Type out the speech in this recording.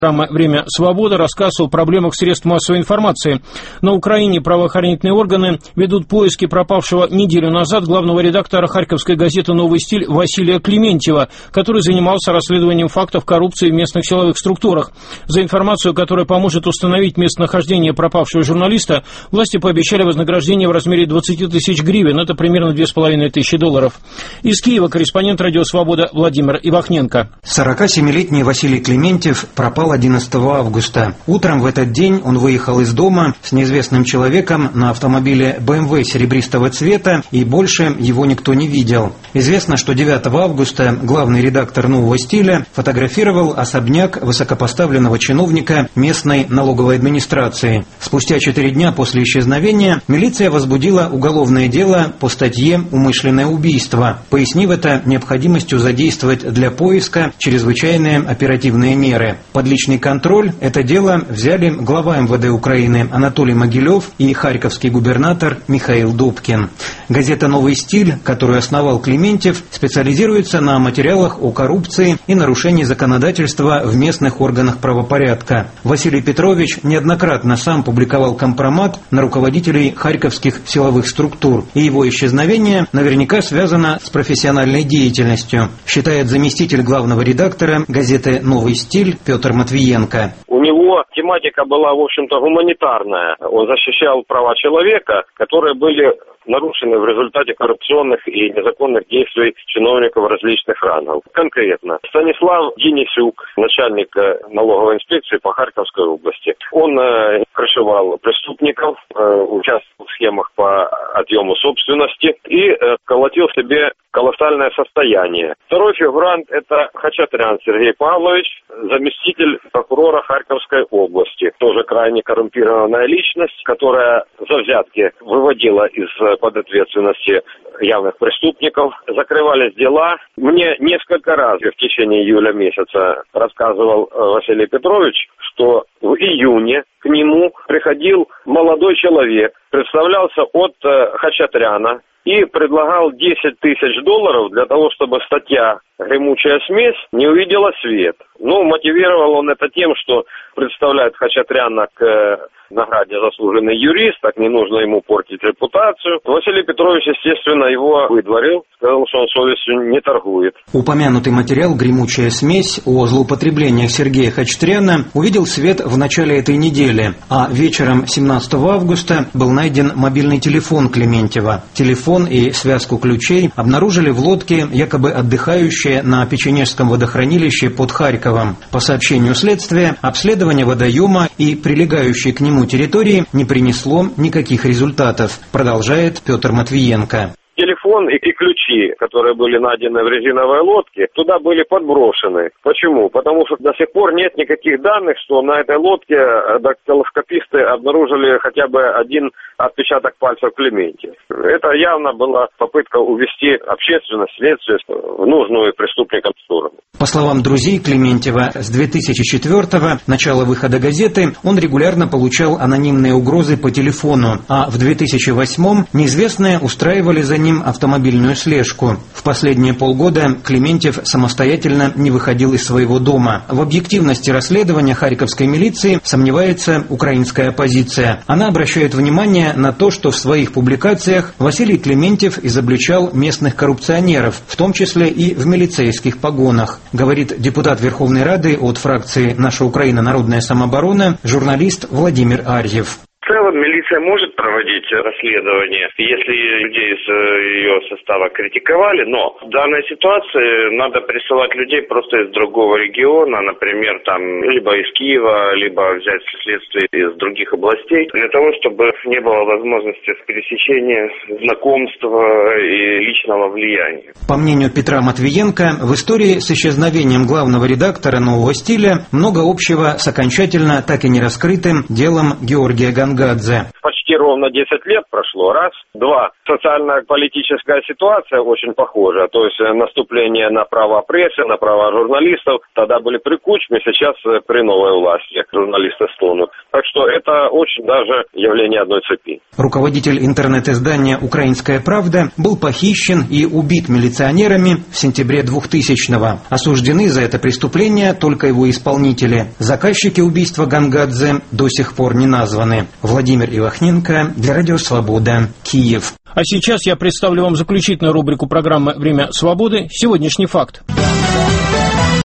«Время свободы» рассказ о проблемах средств массовой информации. На Украине правоохранительные органы ведут поиски пропавшего неделю назад главного редактора харьковской газеты «Новый стиль» Василия Клементьева, который занимался расследованием фактов коррупции в местных силовых структурах. За информацию, которая поможет установить местонахождение пропавшего журналиста, власти пообещали вознаграждение в размере 20 тысяч гривен, это примерно $2500. Из Киева корреспондент «Радио Свобода» Владимир Ивахненко. 47-летний Василий Клементьев пропал 11 августа. Утром в этот день он выехал из дома с неизвестным человеком на автомобиле BMW серебристого цвета, и больше его никто не видел. Известно, что 9 августа главный редактор «Нового стиля» фотографировал особняк высокопоставленного чиновника местной налоговой администрации. Спустя 4 дня после исчезновения милиция возбудила уголовное дело по статье «Умышленное убийство», пояснив это необходимостью задействовать для поиска чрезвычайные оперативные меры. Под личный контроль это дело взяли глава МВД Украины Анатолий Могилев и харьковский губернатор Михаил Добкин. Газета «Новый стиль», которую основал Клементьев, специализируется на материалах о коррупции и нарушении законодательства в местных органах правопорядка. Василий Петрович неоднократно сам публиковал компромат на руководителей харьковских силовых структур, и его исчезновение наверняка связано с профессиональной деятельностью, считает заместитель главного редактора газеты «Новый стиль» Петр Матвиенко. У него тематика была, в общем-то, гуманитарная. Он защищал права человека, которые были нарушены в результате коррупционных и незаконных действий чиновников различных рангов. Конкретно, Станислав Денисюк, начальник налоговой инспекции по Харьковской области. Он крышевал преступников, участвовал в схемах по отъему собственности и колотил себе колоссальное состояние. Второй фигурант – это Хачатрян Сергей Павлович, заместитель прокурора Харьковской области. Тоже крайне коррумпированная личность, которая за взятки выводила из-под ответственности явных преступников. Закрывались дела. Мне несколько раз в течение июля месяца рассказывал Василий Петрович, что в июне к нему приходил молодой человек, представлялся от Хачатряна и предлагал $10 тысяч для того, чтобы статья «Гремучая смесь» не увидела свет. Ну, мотивировал он это тем, что представляет Хачатряна к награде «Заслуженный юрист», так не нужно ему портить репутацию. Василий Петрович, естественно, его выдворил, сказал, что он совестью не торгует. Упомянутый материал «Гремучая смесь» о злоупотреблениях Сергея Хачатряна увидел свет в начале этой недели, а вечером 17 августа был найден мобильный телефон Клементьева. Телефон и связку ключей обнаружили в лодке, якобы отдыхающей на Печенежском водохранилище под Харьковом. По сообщению следствия, обследование водоема и прилегающей к нему территории не принесло никаких результатов, продолжает Петр Матвиенко. Телефон и ключи, которые были найдены в резиновой лодке, туда были подброшены. Почему? Потому что до сих пор нет никаких данных, что на этой лодке дактилоскописты обнаружили хотя бы один отпечаток пальцев Клементьева. Это явно была попытка увести общественность, следствие в нужную преступникам сторону. По словам друзей Клементьева, с 2004-го, начала выхода газеты, он регулярно получал анонимные угрозы по телефону, а в 2008-м неизвестные устраивали за ним автомобильную слежку. В последние полгода Клементьев самостоятельно не выходил из своего дома. В объективности расследования харьковской милиции сомневается украинская оппозиция. Она обращает внимание на то, что в своих публикациях Василий Клементьев изобличал местных коррупционеров, в том числе и в милицейских погонах, говорит депутат Верховной Рады от фракции «Наша Украина. Народная самооборона» журналист Владимир Арьев. В целом милиция может проводить расследование, если людей из ее состава критиковали, но в данной ситуации надо присылать людей просто из другого региона, например, там либо из Киева, либо взять следствие из других областей, для того, чтобы не было возможности пересечения, знакомства и личного влияния. По мнению Петра Матвиенко, в истории с исчезновением главного редактора «Нового стиля» много общего с окончательно так и не раскрытым делом Георгия Гонгадзе. Почти почти ровно 10 лет прошло, раз. Два, социально-политическая ситуация очень похожа, то есть наступление на права прессы, на права журналистов. Тогда были при Кучме, сейчас при новой власти журналисты стонут. Так что это очень даже явление одной цепи. Руководитель интернет-издания «Украинская правда» был похищен и убит милиционерами в сентябре 2000-го. Осуждены за это преступление только его исполнители. Заказчики убийства Гангадзе до сих пор не названы. Владимир Ивахненко для Радио Свобода, Киев. А сейчас я представлю вам заключительную рубрику программы «Время свободы». Сегодняшний факт.